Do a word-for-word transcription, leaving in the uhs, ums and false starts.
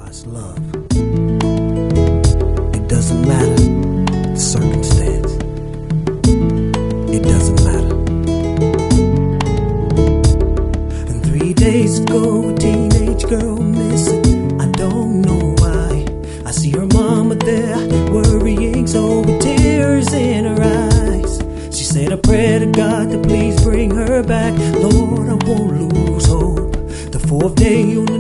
God's love. It doesn't matter the circumstance. It doesn't matter. And three days ago, a teenage girl missing. I don't know why. I see her mama there, worrying, so with tears in her eyes. She said a prayer to God to please bring her back. Lord, I won't lose hope. The fourth day on the